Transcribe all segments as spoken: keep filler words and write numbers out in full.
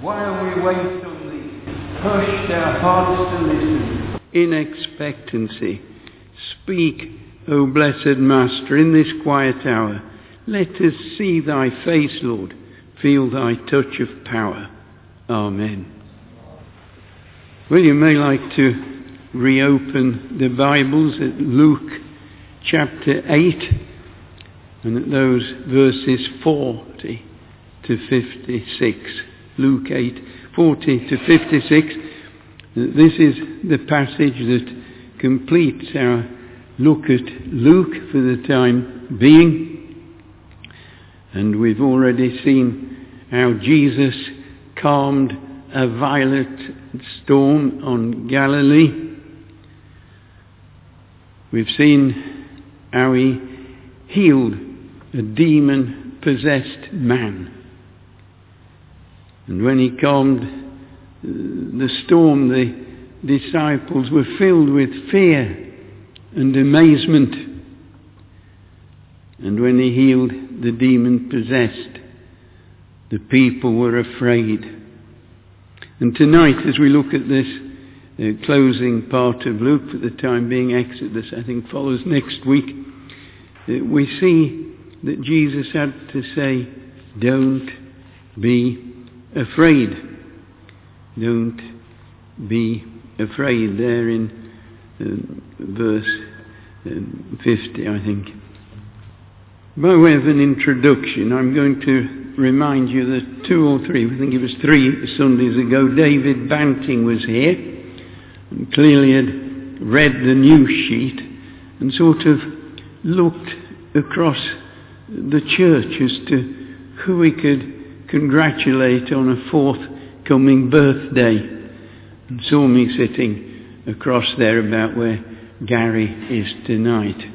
while we wait on thee, hushed our hearts to listen. In expectancy, speak, O blessed Master, in this quiet hour. Let us see thy face, Lord, feel thy touch of power. Amen. Well, you may like to reopen the Bibles at Luke chapter eight, and at those verses forty to fifty-six. Luke eight, forty to fifty-six. This is the passage that completes our look at Luke for the time being. And we've already seen how Jesus calmed a violent storm on Galilee. We've seen how he healed a demon-possessed man. And when he calmed the storm, the disciples were filled with fear and amazement. And when he healed the demon-possessed, the people were afraid. And tonight, as we look at this uh, closing part of Luke, for the time being, Exodus, I think, follows next week, uh, we see that Jesus had to say, don't be afraid. Don't be afraid, there in uh, verse uh, fifty, I think. By way of an introduction, I'm going to remind you that two or three, I think it was three Sundays ago, David Banting was here and clearly had read the news sheet and sort of looked across the church as to who we could congratulate on a forthcoming birthday, and saw me sitting across there about where Gary is tonight.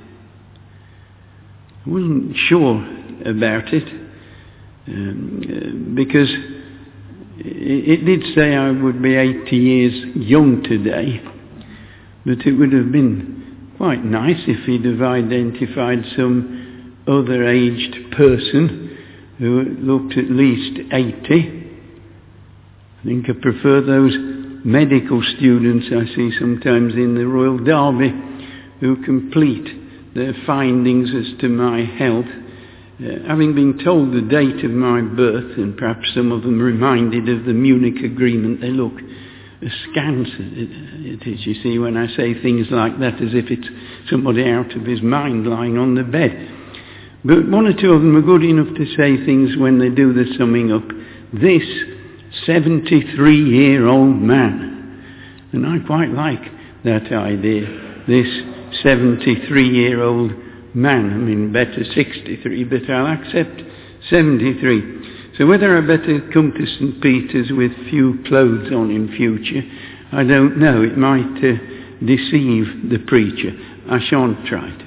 I wasn't sure about it, um, because it, it did say I would be eighty years young today, but it would have been quite nice if he'd have identified some other aged person who looked at least eighty. I think I prefer those medical students I see sometimes in the Royal Derby who complete their findings as to my health, uh, having been told the date of my birth, and perhaps some of them reminded of the Munich Agreement. They look askance at it, it is, you see, when I say things like that, as if it's somebody out of his mind lying on the bed. But one or two of them are good enough to say things when they do the summing up. This seventy-three-year-old man. And I quite like that idea. This seventy-three-year-old man. I mean, better sixty-three, but I'll accept seventy-three. So whether I better come to Saint Peter's with few clothes on in future, I don't know. It might uh, deceive the preacher. I shan't try it.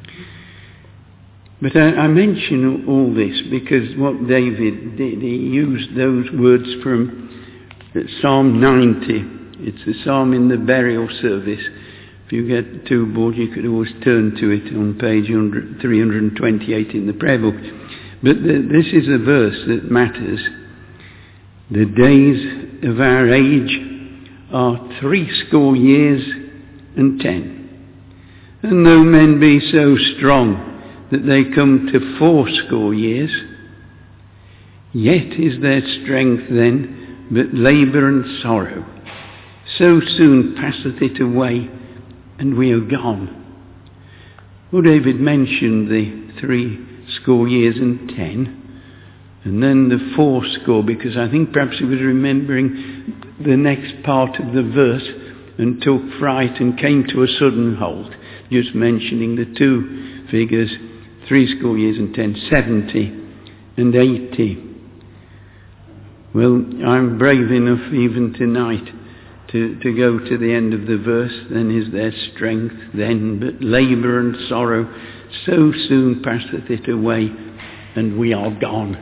But I, I mention all this because what David did, he used those words from Psalm ninety. It's a psalm in the burial service. If you get too bored, you could always turn to it on page three hundred twenty-eight in the prayer book. But the, this is a verse that matters. The days of our age are threescore years and ten. And though men be so strong that they come to fourscore years, yet is their strength then but labour and sorrow. So soon passeth it away, and we are gone. Well, David mentioned the three score years and ten, and then the fourscore, because I think perhaps he was remembering the next part of the verse and took fright and came to a sudden halt, just mentioning the two figures, three score years and ten, seventy and eighty. Well, I'm brave enough even tonight to, to go to the end of the verse. Then is their strength then but labour and sorrow. So soon passeth it away, and we are gone.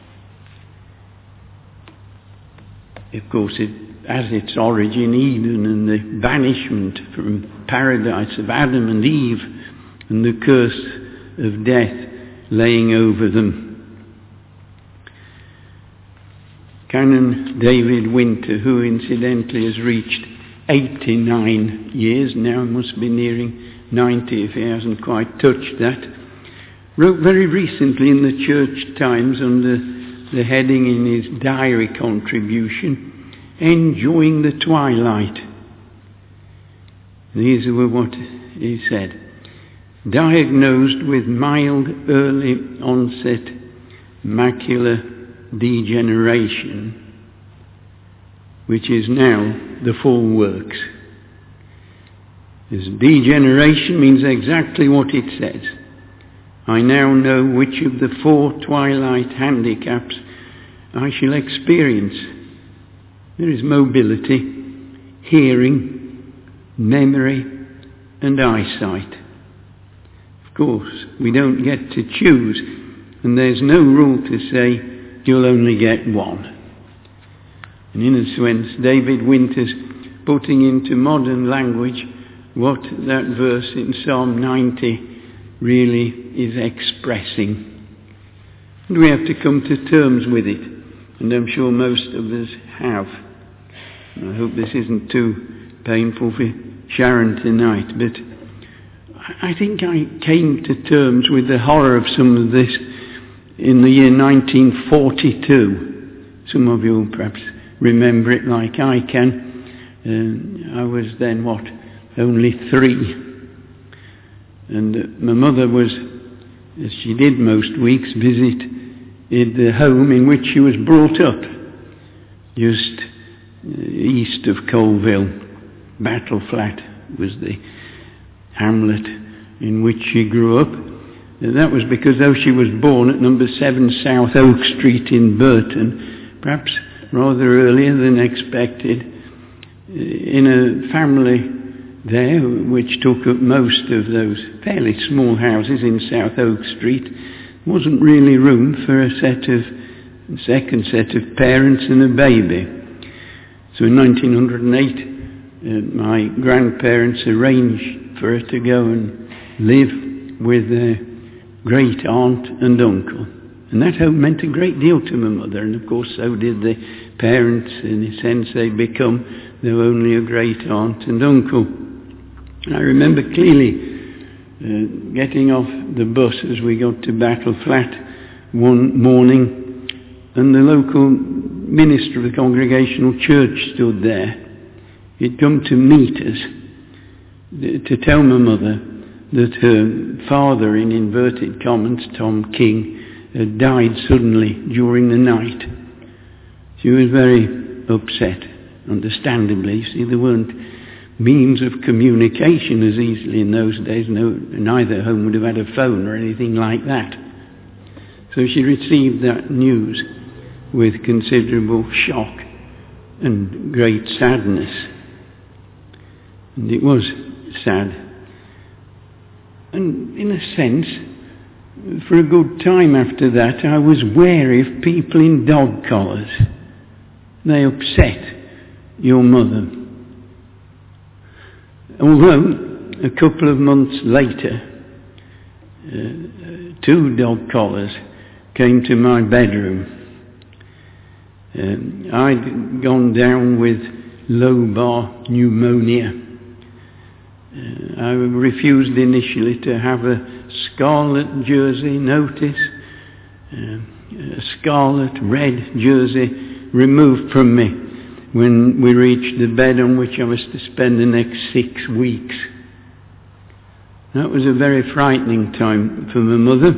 Of course, it has its origin Eden and the banishment from paradise of Adam and Eve and the curse of death laying over them. Canon David Winter, who incidentally has reached eighty-nine years now, must be nearing ninety if he hasn't quite touched that, wrote very recently in the Church Times under the heading in his diary contribution, "Enjoying the Twilight." These were what he said. Diagnosed with mild early onset macular degeneration, which is now the full works. This degeneration means exactly what it says. I now know which of the four twilight handicaps I shall experience. There is mobility, hearing, memory, and eyesight. Of course, we don't get to choose, and there's no rule to say you'll only get one. And in a sense, David Winter's putting into modern language what that verse in Psalm ninety really is expressing. And we have to come to terms with it, and I'm sure most of us have. And I hope this isn't too painful for Sharon tonight, but I think I came to terms with the horror of some of this in the year nineteen forty-two. Some of you will perhaps remember it like I can. Uh, I was then, what, only three. And uh, my mother was, as she did most weeks, visit in the home in which she was brought up, just uh, east of Colville. Battle Flat was the hamlet in which she grew up. And that was because though she was born at number seven South Oak Street in Burton, perhaps rather earlier than expected, in a family there which took up most of those fairly small houses in South Oak Street, wasn't really room for a set of second set of parents and a baby. So in nineteen oh eight, uh, my grandparents arranged for her to go and live with their great aunt and uncle. And that home meant a great deal to my mother, and of course so did the parents. In a sense they become their only a great aunt and uncle. And I remember clearly uh, getting off the bus as we got to Battle Flat one morning, and the local minister of the Congregational Church stood there. He'd come to meet us, to tell my mother that her father, in inverted commas, Tom King, had died suddenly during the night. She was very upset, understandably. You see, there weren't means of communication as easily in those days. No, neither home would have had a phone or anything like that. So she received that news with considerable shock and great sadness. And it was sad. And in a sense, for a good time after that, I was wary of people in dog collars. They upset your mother. Although, a couple of months later, uh, two dog collars came to my bedroom. Um, I'd gone down with lobar pneumonia. Uh, I refused initially to have a scarlet jersey notice, uh, a scarlet red jersey removed from me when we reached the bed on which I was to spend the next six weeks. That was a very frightening time for my mother.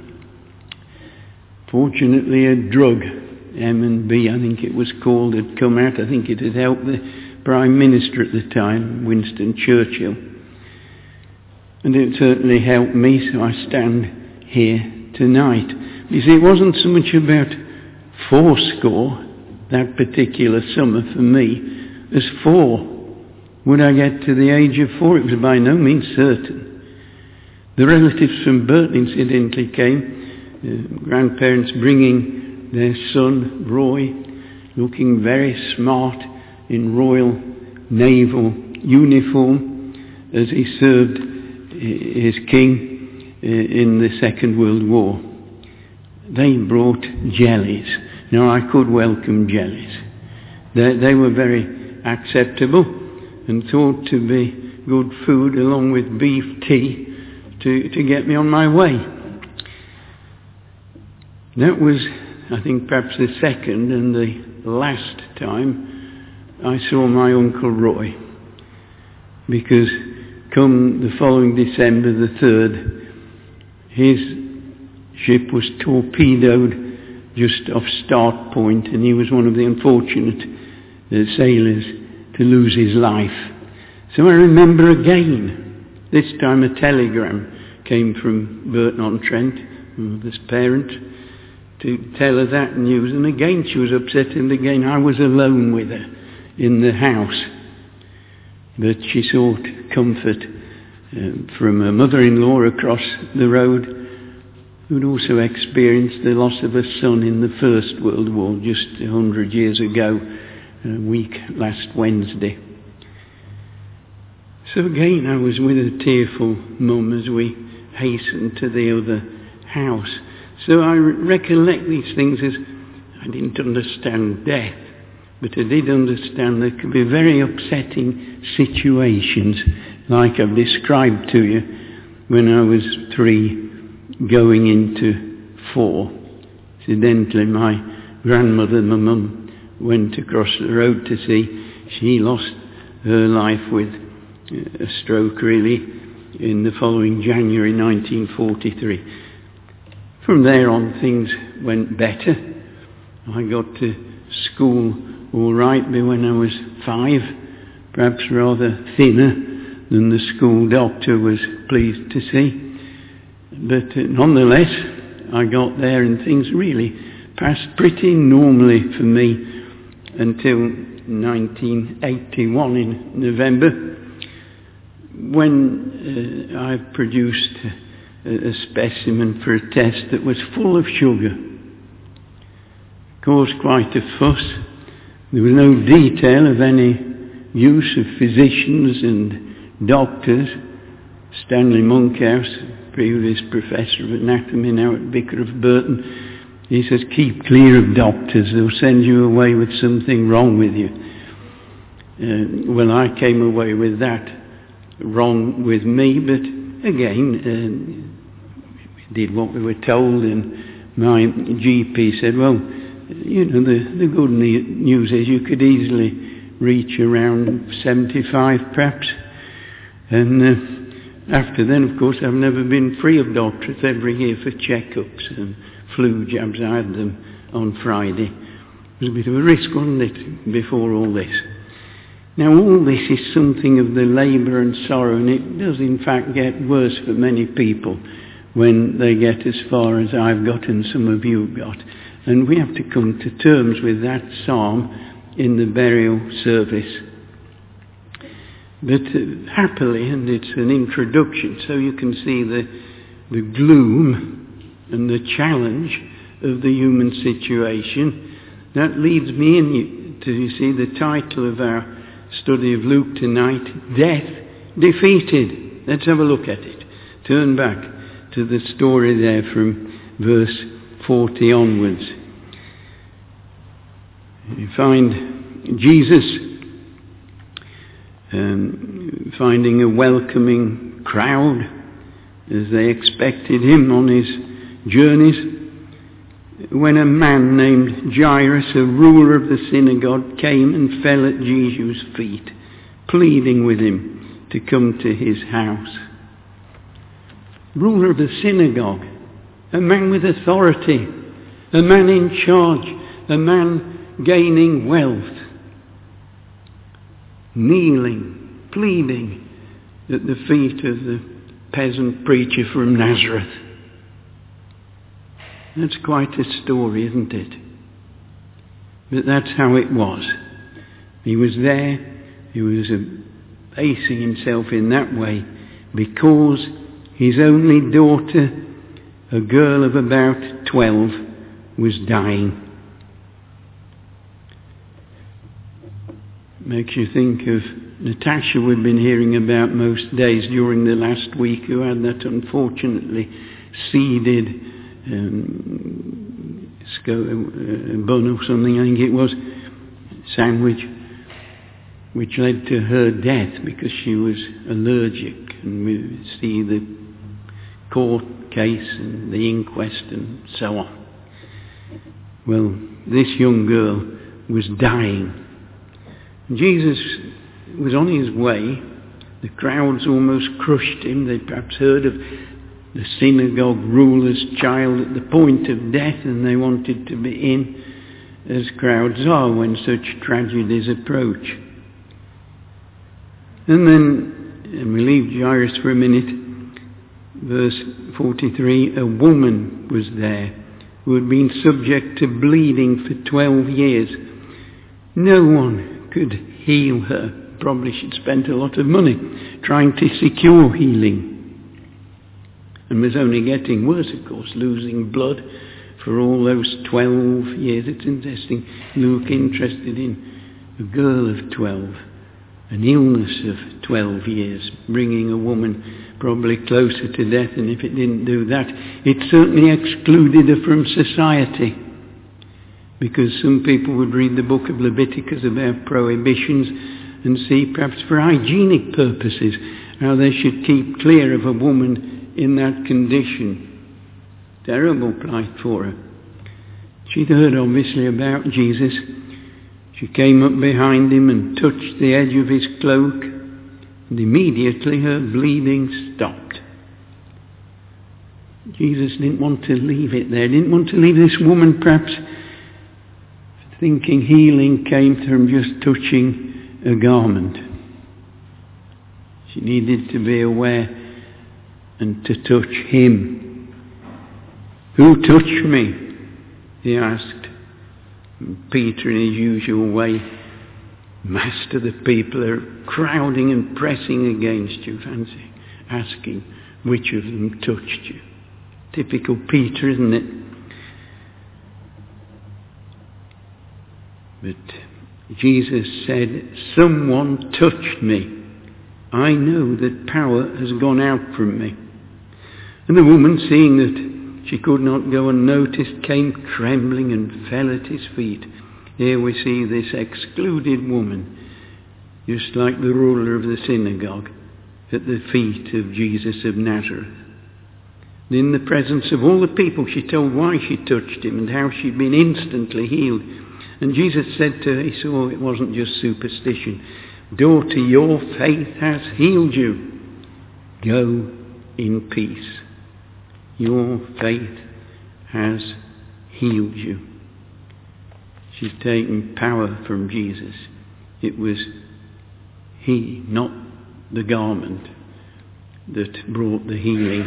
Fortunately, a drug, M and B, I think it was called, had come out. I think it had helped the Prime Minister at the time, Winston Churchill. And it certainly helped me, so I stand here tonight. You see, it wasn't so much about fourscore that particular summer for me as four. Would I get to the age of four? It was by no means certain. The relatives from Burton incidentally came, uh, grandparents bringing their son Roy, looking very smart in Royal Naval uniform as he served his king in the Second World War. They brought jellies Now I could welcome jellies. They, they were very acceptable and thought to be good food along with beef tea to, to get me on my way. That was, I think, perhaps the second and the last time I saw my Uncle Roy, because come the following December the third, his ship was torpedoed just off Start Point, and he was one of the unfortunate uh, sailors to lose his life. So I remember again, this time a telegram came from Burton-on-Trent, mother's parent, to tell her that news, and again she was upset, and again I was alone with her in the house. But she sought comfort uh, from her mother-in-law across the road, who'd also experienced the loss of a son in the First World War just a hundred years ago, a week last Wednesday. So again I was with a tearful mum as we hastened to the other house. So I recollect these things as I didn't understand death, but I did understand there could be very upsetting situations like I've described to you when I was three going into four. Incidentally, my grandmother, my mum, went across the road to see. She lost her life with a stroke, really, in the following January nineteen forty-three. From there on, things went better. I got to school all right, but when I was five, perhaps rather thinner than the school doctor was pleased to see. But uh, nonetheless, I got there and things really passed pretty normally for me until nineteen eighty-one in November, when uh, I produced a, a specimen for a test that was full of sugar. Caused quite a fuss. There was no detail of any use of physicians and doctors. Stanley Monkhouse, previous professor of anatomy now at Vicar of Burton, he says, keep clear of doctors, they'll send you away with something wrong with you. Uh, well, I came away with that wrong with me, but again, uh, we did what we were told, and my G P said, well, you know, the, the good news is you could easily reach around seventy-five perhaps, and uh, after then, of course, I've never been free of doctors every year for checkups and flu jabs. I had them on Friday. It was a bit of a risk, wasn't it, before all this? Now, all this is something of the labour and sorrow, and it does in fact get worse for many people when they get as far as I've got and some of you got. And we have to come to terms with that psalm in the burial service. But uh, happily, and it's an introduction, so you can see the, the gloom and the challenge of the human situation, that leads me in to, you see, the title of our study of Luke tonight, Death Defeated. Let's have a look at it. Turn back to the story there from verse forty onwards. You find Jesus Um, finding a welcoming crowd as they expected him on his journeys, when a man named Jairus, a ruler of the synagogue, came and fell at Jesus' feet, pleading with him to come to his house. Ruler of the synagogue, a man with authority, a man in charge, a man gaining wealth, kneeling, pleading at the feet of the peasant preacher from Nazareth. That's quite a story, isn't it? But that's how it was. He was there, he was basing himself in that way because his only daughter, a girl of about twelve, was dying. Makes you think of Natasha we've been hearing about most days during the last week, who had that unfortunately seeded um, sco- a bun or something, I think it was, sandwich, which led to her death because she was allergic. And we see the court case and the inquest and so on. Well, this young girl was dying. Jesus was on his way. The crowds almost crushed him. They perhaps heard of the synagogue ruler's child at the point of death, and they wanted to be in, as crowds are when such tragedies approach. And then, and we leave Jairus for a minute, verse forty-three, a woman was there who had been subject to bleeding for twelve years. No one could heal her. Probably she'd spent a lot of money trying to secure healing, and was only getting worse, of course, losing blood for all those twelve years. It's interesting, Luke interested in a girl of twelve, an illness of twelve years, bringing a woman probably closer to death, and if it didn't do that, it certainly excluded her from society. Because some people would read the book of Leviticus about prohibitions and see, perhaps for hygienic purposes, how they should keep clear of a woman in that condition. Terrible plight for her. She'd heard obviously about Jesus. She came up behind him and touched the edge of his cloak, and immediately her bleeding stopped. Jesus didn't want to leave it there. Didn't want to leave this woman perhaps thinking healing came from just touching a garment. She needed to be aware and to touch him. Who touched me? He asked. And Peter, in his usual way, Master, the people are crowding and pressing against you. Fancy asking which of them touched you. Typical Peter, isn't it? But Jesus said, someone touched me. I know that power has gone out from me. And the woman, seeing that she could not go unnoticed, came trembling and fell at his feet. Here we see this excluded woman, just like the ruler of the synagogue, at the feet of Jesus of Nazareth. And in the presence of all the people, she told why she touched him and how she'd been instantly healed. And Jesus said to her, he saw it wasn't just superstition, daughter, your faith has healed you. Go in peace. Your faith has healed you. She's taken power from Jesus. It was he, not the garment, that brought the healing.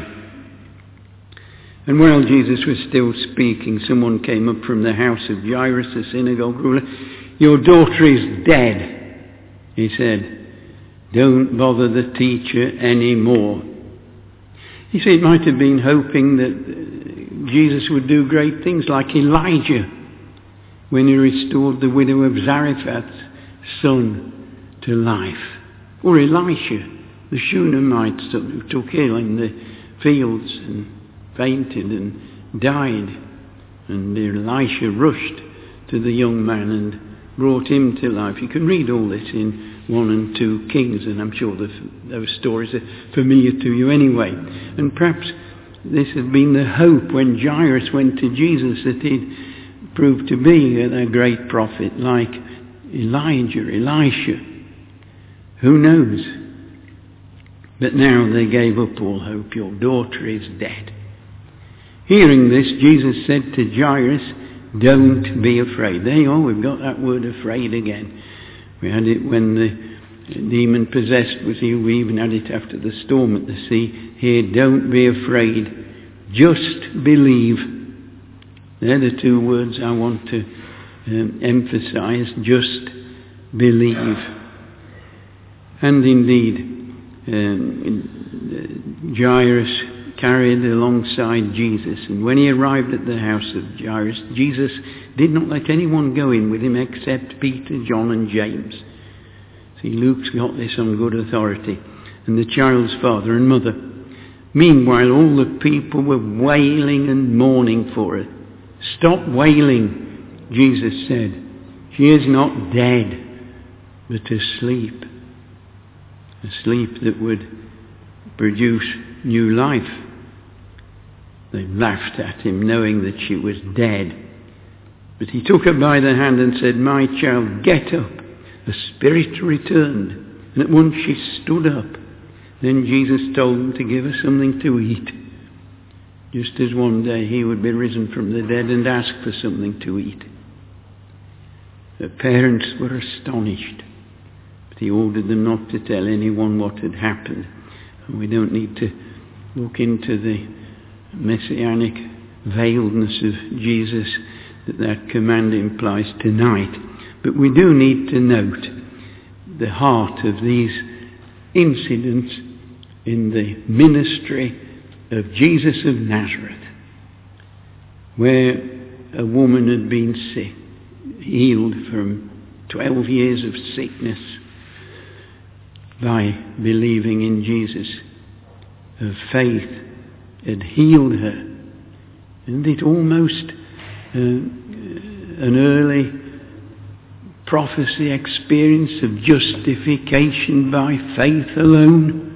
And while Jesus was still speaking, someone came up from the house of Jairus, the synagogue ruler. Your daughter is dead, he said. Don't bother the teacher anymore. You see, it might have been hoping that Jesus would do great things like Elijah when he restored the widow of Zarephath's son to life. Or Elisha, the Shunammite son who took ill in the fields and fainted and died. And Elisha rushed to the young man and brought him to life. You can read all this in one and two Kings, and I'm sure the, those stories are familiar to you anyway. And perhaps this had been the hope when Jairus went to Jesus, that he'd prove to be a great prophet like Elijah, Elisha. Who knows? But now they gave up all hope. Your daughter is dead. Hearing this, Jesus said to Jairus, don't be afraid. There you are, we've got that word afraid again. We had it when the demon possessed was healed. We even had it after the storm at the sea. Here, don't be afraid. Just believe. They're the two words I want to um, emphasize. Just believe. And indeed, um, Jairus carried alongside Jesus, and when he arrived at the house of Jairus, Jesus did not let anyone go in with him except Peter, John and James. See, Luke's got this on good authority. And the child's father and mother. Meanwhile, all the people were wailing and mourning for her. Stop wailing, Jesus said. She is not dead, but asleep. A sleep that would produce new life. They laughed at him, knowing that she was dead. But he took her by the hand and said, "My child, get up." The spirit returned, and at once she stood up. Then Jesus told them to give her something to eat, just as one day he would be risen from the dead and ask for something to eat. Her parents were astonished, but he ordered them not to tell anyone what had happened. And we don't need to look into the messianic veiledness of Jesus that that command implies tonight. But we do need to note the heart of these incidents in the ministry of Jesus of Nazareth, where a woman had been sick, healed from twelve years of sickness by believing in Jesus. Her faith had healed her, and it almost uh, an early prophecy experience of justification by faith alone.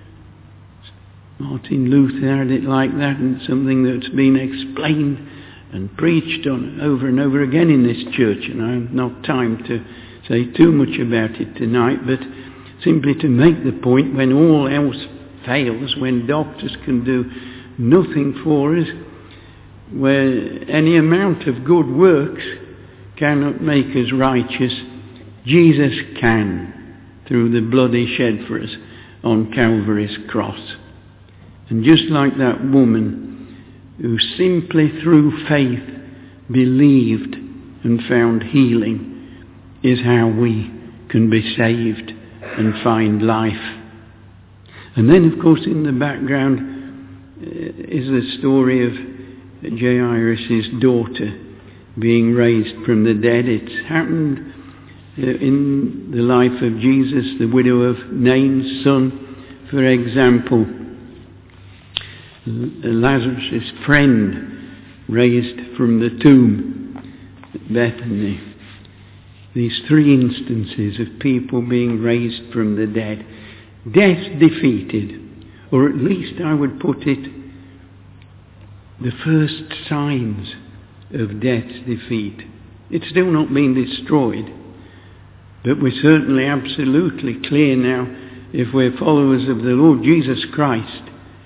Martin Luther had it like that, and something that's been explained and preached on over and over again in this church, and I have not time to say too much about it tonight, but simply to make the point, when all else fails, when doctors can do nothing for us, where any amount of good works cannot make us righteous, Jesus can, through the blood he shed for us on Calvary's cross. And just like that woman who simply through faith believed and found healing, is how we can be saved and find life. And then, of course, in the background is the story of Jairus' daughter being raised from the dead. It's happened in the life of Jesus, the widow of Nain's son, for example. Lazarus' friend raised from the tomb at Bethany. These three instances of people being raised from the dead. Death defeated, or at least I would put it, the first signs of death's defeat. It's still not been destroyed, but we're certainly absolutely clear now, if we're followers of the Lord Jesus Christ,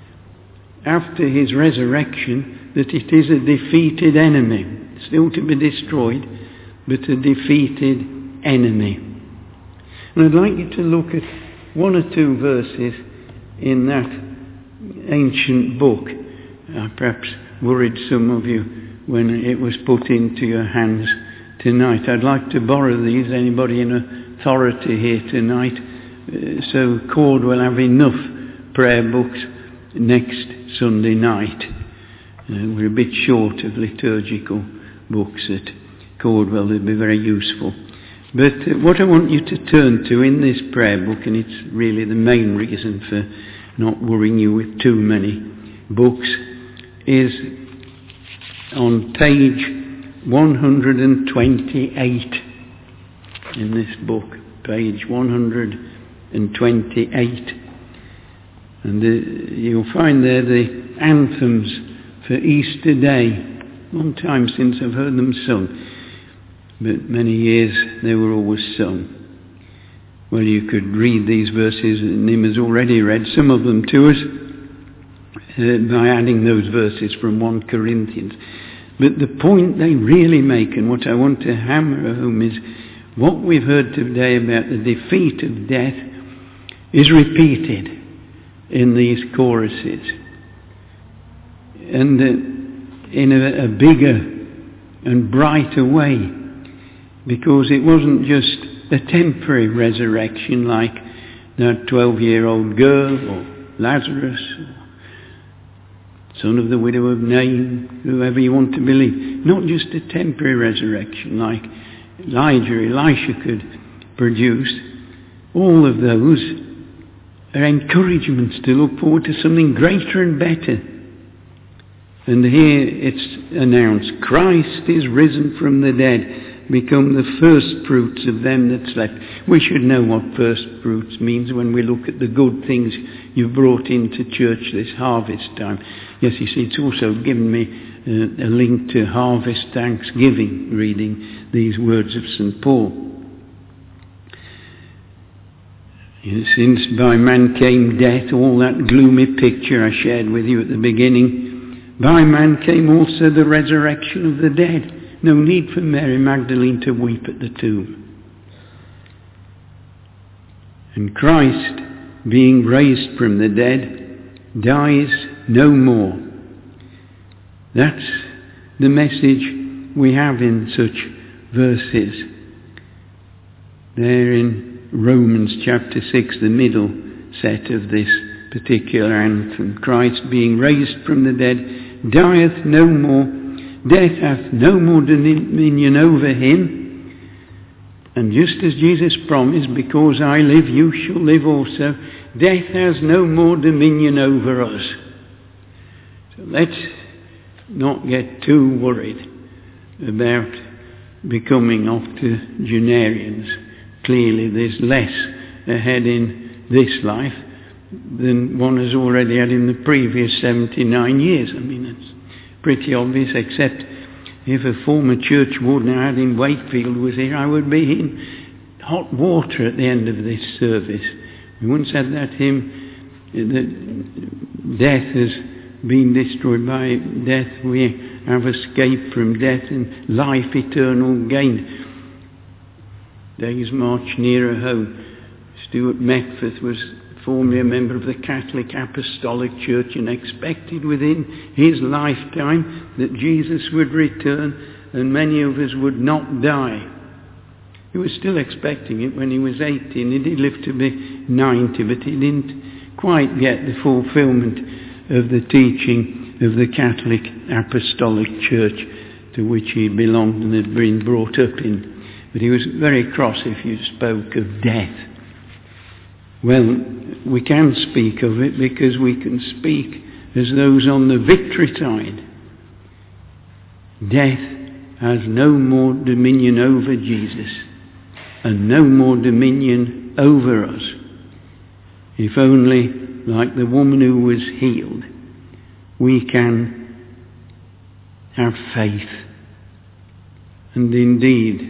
after his resurrection, that it is a defeated enemy, still to be destroyed, but a defeated enemy. And I'd like you to look at one or two verses in that ancient book. I perhaps worried some of you when it was put into your hands tonight. I'd like to borrow these. Anybody in authority here tonight? Uh, so Cord will have enough prayer books next Sunday night. Uh, we're a bit short of liturgical books at Cordwell. They'd be very useful. But uh, what I want you to turn to in this prayer book, and it's really the main reason for not worrying you with too many books, is on page one hundred twenty-eight in this book, page one hundred twenty-eight. And the, you'll find there the anthems for Easter Day. Long time since I've heard them sung, but many years they were always sung. Well, you could read these verses, and Nim has already read some of them to us, uh, by adding those verses from First Corinthians. But the point they really make, and what I want to hammer home, is what we've heard today about the defeat of death is repeated in these choruses. And uh, in a, a bigger and brighter way, because it wasn't just a temporary resurrection like that twelve-year-old girl or Lazarus, or son of the widow of Nain, whoever you want to believe. Not just a temporary resurrection like Elijah, Elisha could produce. All of those are encouragements to look forward to something greater and better. And here it's announced, Christ is risen from the dead, become the first fruits of them that slept. We should know what first fruits means when we look at the good things you've brought into church this harvest time. Yes, you see, it's also given me uh, a link to harvest thanksgiving, reading these words of Saint Paul. Since by man came death, all that gloomy picture I shared with you at the beginning, by man came also the resurrection of the dead. No need for Mary Magdalene to weep at the tomb. And Christ, being raised from the dead, dies no more. That's the message we have in such verses. There in Romans chapter six, the middle set of this particular anthem. Christ being raised from the dead, dieth no more, death hath no more dominion over him. And just as Jesus promised, because I live, you shall live also, death has no more dominion over us. So let's not get too worried about becoming octogenarians. Clearly there's less ahead in this life than one has already had in the previous seventy-nine years. I mean, it's pretty obvious, except if a former church warden I had in Wakefield was here, I would be in hot water at the end of this service. We once had that hymn, that death has been destroyed by death, we have escaped from death and life eternal gained. Days march nearer home. Stuart Meckforth was formerly a member of the Catholic Apostolic Church and expected within his lifetime that Jesus would return and many of us would not die. He was still expecting it when he was eighteen. He did live to be ninety, but he didn't quite get the fulfillment of the teaching of the Catholic Apostolic Church to which he belonged and had been brought up in. But he was very cross if you spoke of death. Well, we can speak of it because we can speak as those on the victory side. Death has no more dominion over Jesus and no more dominion over us. If only, like the woman who was healed, we can have faith. And indeed,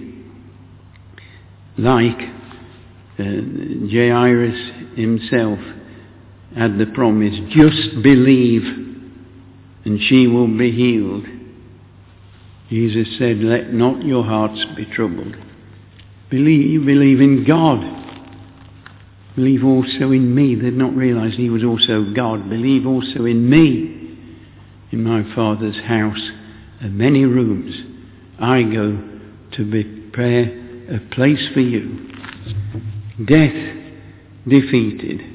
like uh, Jairus himself had the promise, just believe and she will be healed. Jesus said, let not your hearts be troubled. Believe, believe in God. Believe also in me. They did not realize he was also God. Believe also in me. In my Father's house are many rooms. I go to prepare a place for you. Death defeated.